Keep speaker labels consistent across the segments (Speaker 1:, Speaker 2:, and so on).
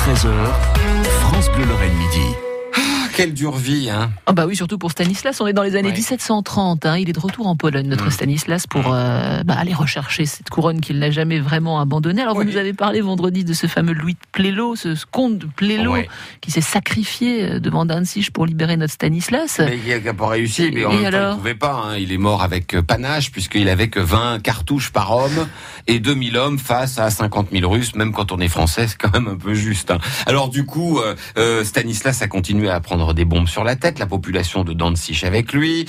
Speaker 1: 13h, France Bleu Lorraine Midi.
Speaker 2: Quelle dure vie, hein.
Speaker 3: Ah bah oui, surtout pour Stanislas, on est dans les années 1730. Il est de retour en Pologne, notre Stanislas, pour aller rechercher cette couronne qu'il n'a jamais vraiment abandonnée. Alors vous nous avez parlé vendredi de ce fameux Louis de Plélo, ce comte de Plélo, qui s'est sacrifié devant Danzig pour libérer notre Stanislas.
Speaker 2: Mais il n'a pas réussi, mais en même temps, il ne pouvait pas. Il est mort avec panache, puisqu'il avait que 20 cartouches par homme et 2000 hommes face à 50 000 Russes. Même quand on est français, c'est quand même un peu juste. Alors du coup, Stanislas a continué à prendre des bombes sur la tête, la population de Danzig avec lui.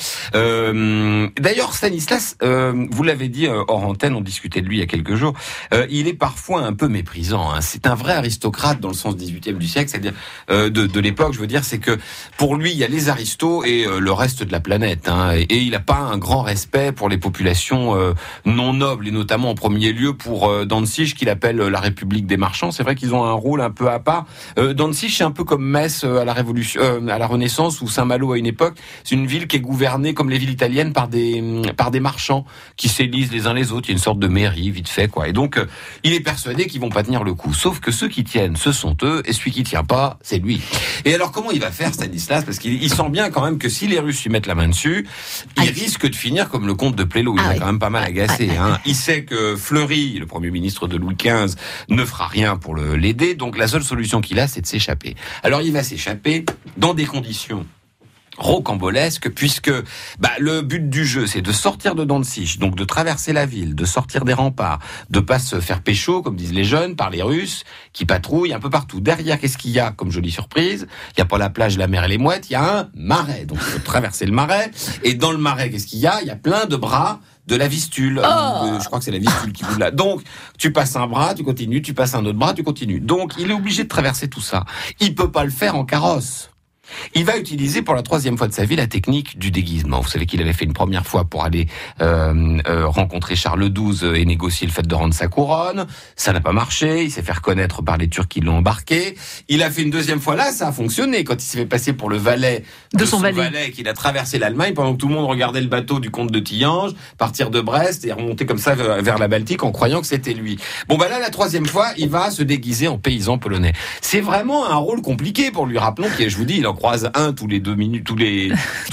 Speaker 2: D'ailleurs, Stanislas, vous l'avez dit hors antenne, on discutait de lui il y a quelques jours, il est parfois un peu méprisant. C'est un vrai aristocrate dans le sens 18e du siècle, c'est-à-dire de l'époque, je veux dire, c'est que pour lui, il y a les aristos et le reste de la planète. Et il n'a pas un grand respect pour les populations non nobles, et notamment en premier lieu pour Danzig, qu'il appelle la République des marchands. C'est vrai qu'ils ont un rôle un peu à part. Danzig, c'est un peu comme Metz à la Révolution, à la Renaissance, ou Saint-Malo à une époque. C'est une ville qui est gouvernée comme les villes italiennes par des marchands qui s'élisent les uns les autres. Il y a une sorte de mairie vite fait, quoi. Et donc il est persuadé qu'ils vont pas tenir le coup. Sauf que ceux qui tiennent, ce sont eux, et celui qui tient pas, c'est lui. Et alors comment il va faire, Stanislas? Parce qu'il sent bien quand même que si les Russes lui mettent la main dessus, il risque de finir comme le comte de Plélo. Il va quand même pas mal agacé. Il sait que Fleury, le premier ministre de Louis XV, ne fera rien pour l'aider. Donc la seule solution qu'il a, c'est de s'échapper. Alors il va s'échapper dans des conditions rocambolesque, puisque le but du jeu, c'est de sortir de Danzig, donc de traverser la ville, de sortir des remparts, de pas se faire pécho, comme disent les jeunes, par les Russes, qui patrouillent un peu partout. Derrière, qu'est-ce qu'il y a comme jolie surprise? Il n'y a pas la plage, la mer et les mouettes, il y a un marais. Donc, il faut traverser le marais. Et dans le marais, qu'est-ce qu'il y a? Il y a plein de bras de la Vistule. Je crois que c'est la Vistule qui vous l'a. Donc, tu passes un bras, tu continues, tu passes un autre bras, tu continues. Donc, il est obligé de traverser tout ça. Il peut pas le faire en carrosse. Il va utiliser pour la 3e fois de sa vie la technique du déguisement. Vous savez qu'il avait fait une première fois pour aller rencontrer Charles XII et négocier le fait de rendre sa couronne. Ça n'a pas marché. Il s'est fait reconnaître par les Turcs qui l'ont embarqué. Il a fait une 2e fois. Là, ça a fonctionné quand il s'est fait passer pour le valet de son valet, qu'il a traversé l'Allemagne pendant que tout le monde regardait le bateau du comte de Tillange partir de Brest et remonter comme ça vers la Baltique en croyant que c'était lui. Bon, là, la 3e fois, il va se déguiser en paysan polonais. C'est vraiment un rôle compliqué pour lui. Rappelons qu'il, je vous dis, il en croise un tous les 2 minutes, tous les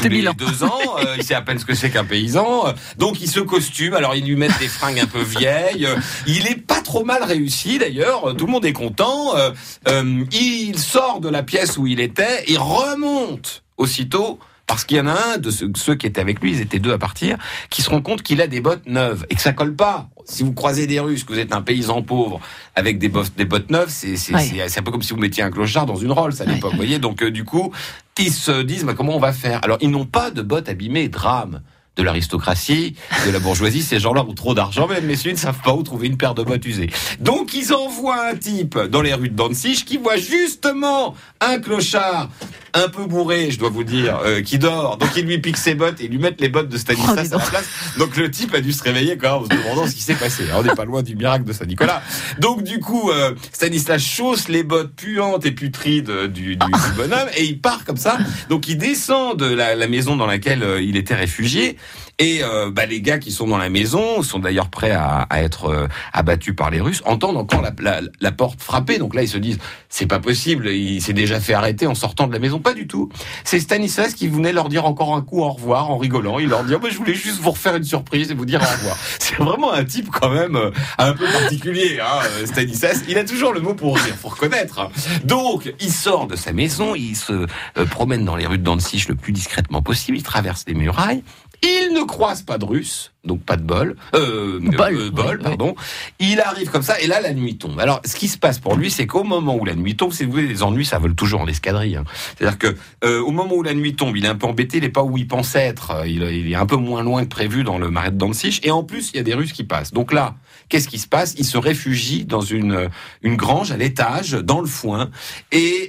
Speaker 2: 2 ans. Il sait à peine ce que c'est qu'un paysan. Donc il se costume. Alors ils lui mettent des fringues un peu vieilles. Il est pas trop mal réussi d'ailleurs. Tout le monde est content. Il sort de la pièce où il était et remonte aussitôt. Parce qu'il y en a un de ceux qui étaient avec lui, ils étaient 2 à partir, qui se rend compte qu'il a des bottes neuves et que ça colle pas. Si vous croisez des Russes, que vous êtes un paysan pauvre avec des bottes neuves, c'est un peu comme si vous mettiez un clochard dans une Rolls à l'époque. Vous voyez, donc du coup, ils se disent comment on va faire. Alors ils n'ont pas de bottes abîmées, drame de l'aristocratie, de la bourgeoisie, ces gens-là ont trop d'argent, même messieurs, ils ne savent pas où trouver une paire de bottes usées. Donc ils envoient un type dans les rues de Danzig qui voit justement un clochard un peu bourré, je dois vous dire, qui dort. Donc il lui pique ses bottes et lui mettent les bottes de Stanislas à la place. Donc le type a dû se réveiller quand même en se demandant ce qui s'est passé. Alors, on n'est pas loin du miracle de Saint-Nicolas. Donc du coup, Stanislas chausse les bottes puantes et putrides du bonhomme et il part comme ça. Donc il descend de la maison dans laquelle il était réfugié. Et les gars qui sont dans la maison sont d'ailleurs prêts à être abattus par les Russes, entendent encore la porte frapper. Donc là, ils se disent, c'est pas possible, il s'est déjà fait arrêter en sortant de la maison. Pas du tout. C'est Stanislas qui venait leur dire encore un coup au revoir en rigolant. Il leur dit, je voulais juste vous refaire une surprise et vous dire au revoir. C'est vraiment un type quand même un peu particulier, Stanislas. Il a toujours le mot pour rire, faut reconnaître. Donc, il sort de sa maison, il se promène dans les rues de Danzig le plus discrètement possible, il traverse les murailles. Il ne croise pas de Russes, donc pas de bol. Pardon. Il arrive comme ça, et là, la nuit tombe. Alors, ce qui se passe pour lui, c'est qu'au moment où la nuit tombe, c'est vous voyez, les ennuis, ça vole toujours en escadrille. C'est-à-dire que au moment où la nuit tombe, il est un peu embêté, il n'est pas où il pensait être. Il est un peu moins loin que prévu dans le marais de Danzig, et en plus, il y a des Russes qui passent. Donc là, qu'est-ce qui se passe? Il se réfugie dans une grange à l'étage, dans le foin, et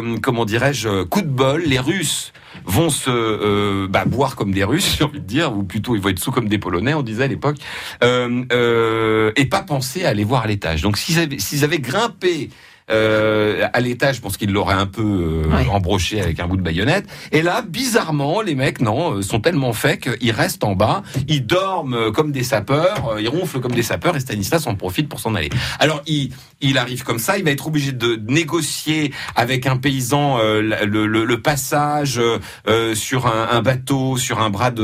Speaker 2: coup de bol, les Russes vont se boire comme des Russes, j'ai envie de dire, ou plutôt ils vont être sous comme des Polonais, on disait à l'époque, et pas penser à aller voir à l'étage. Donc s'ils avaient grimpé à l'étage, je pense qu'il l'aurait un peu embroché avec un bout de baïonnette. Et là, bizarrement, les mecs, sont tellement faits qu'ils restent en bas, ils dorment comme des sapeurs, ils ronflent comme des sapeurs, et Stanislas en profite pour s'en aller. Alors, il arrive comme ça, il va être obligé de négocier avec un paysan le passage sur un bateau, sur un bras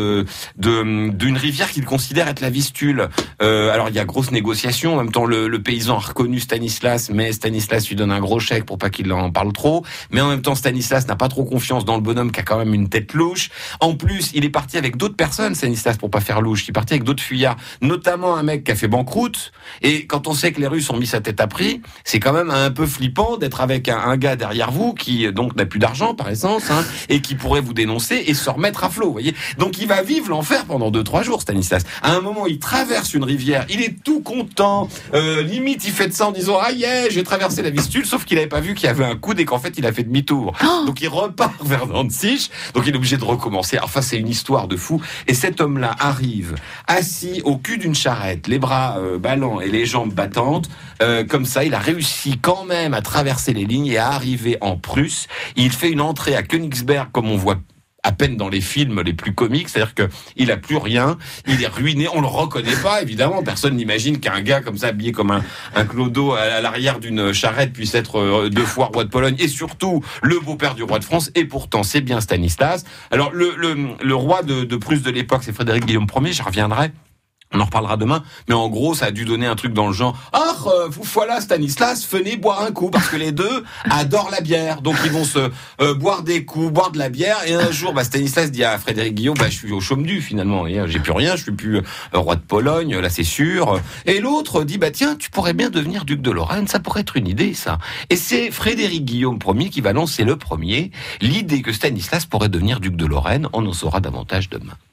Speaker 2: d'une rivière qu'il considère être la Vistule. Alors, il y a grosse négociation. En même temps, le paysan a reconnu Stanislas, mais Stanislas lui donne un gros chèque pour pas qu'il en parle trop. Mais en même temps, Stanislas n'a pas trop confiance dans le bonhomme qui a quand même une tête louche. En plus, il est parti avec d'autres personnes, Stanislas, pour pas faire louche. Il est parti avec d'autres fuyards, notamment un mec qui a fait banqueroute. Et quand on sait que les Russes ont mis sa tête à prix, c'est quand même un peu flippant d'être avec un gars derrière vous qui donc n'a plus d'argent par essence, et qui pourrait vous dénoncer et se remettre à flot. Vous voyez. Donc il va vivre l'enfer pendant 2-3 jours, Stanislas. À un moment, il traverse une rivière, il est tout content, limite il fait de ça en disant ah yeah, j'ai traversé la Vistule, sauf qu'il avait pas vu qu'il y avait un coude et qu'en fait il a fait demi-tour. Donc il repart vers Danzig, donc il est obligé de recommencer. Enfin, c'est une histoire de fou. Et cet homme-là arrive assis au cul d'une charrette, les bras ballants et les jambes battantes. Comme ça, il a réussi quand même à traverser les lignes et à arriver en Prusse. Il fait une entrée à Königsberg, comme on voit à peine dans les films les plus comiques, c'est-à-dire que il a plus rien, il est ruiné, on le reconnaît pas, évidemment, personne n'imagine qu'un gars comme ça, habillé comme un clodo à l'arrière d'une charrette, puisse être 2 fois roi de Pologne, et surtout le beau-père du roi de France, et pourtant c'est bien Stanislas. Alors le roi de Prusse de l'époque, c'est Frédéric Guillaume Ier, j'y reviendrai. On en reparlera demain, mais en gros, ça a dû donner un truc dans le genre « Ah, vous voilà Stanislas, venez boire un coup », parce que les deux adorent la bière. Donc ils vont se boire des coups, boire de la bière, et un jour, Stanislas dit à Frédéric Guillaume « je suis au chaume du finalement, et, j'ai plus rien, je suis plus roi de Pologne, là c'est sûr ». Et l'autre dit « tiens, tu pourrais bien devenir duc de Lorraine, ça pourrait être une idée ça ». Et c'est Frédéric Guillaume Ier qui va lancer le premier l'idée que Stanislas pourrait devenir duc de Lorraine. On en saura davantage demain.